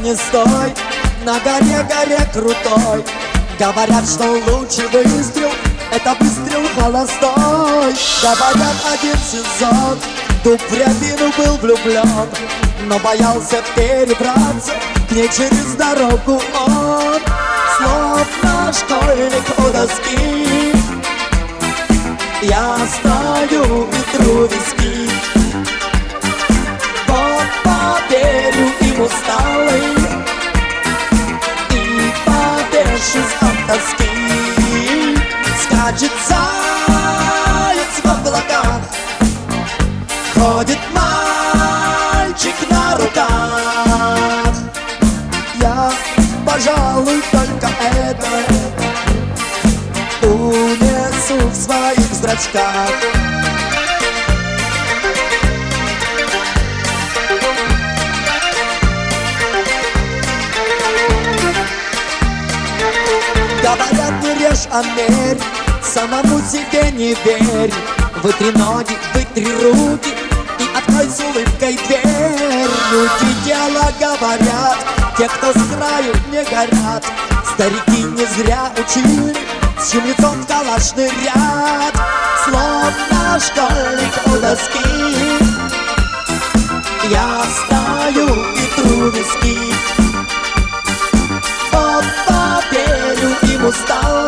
не стой на горе крутой. Говорят, что лучший выстрел — это выстрел холостой. Говорят, один сезон дуб в рябину был влюблен, но боялся перебраться к ней через дорогу он. Словно школьник у доски я стою и тру виски. Вот поверю им усталый и повешусь от тоски. Скачет заяц в облаках, ходит мальчик на руках. Я, пожалуй, только это унесу в своих зрачках. Говорят, не режь, а мерь, самому себе не верь. Вытри ноги, вытри руки и открой с улыбкой дверь. Люди дело говорят, те, кто с краю не горят. Старики не зря учили, с чьим лицом в калаш нырят. Словно школьник у доски я стою и тру виски. Вот поверю им устал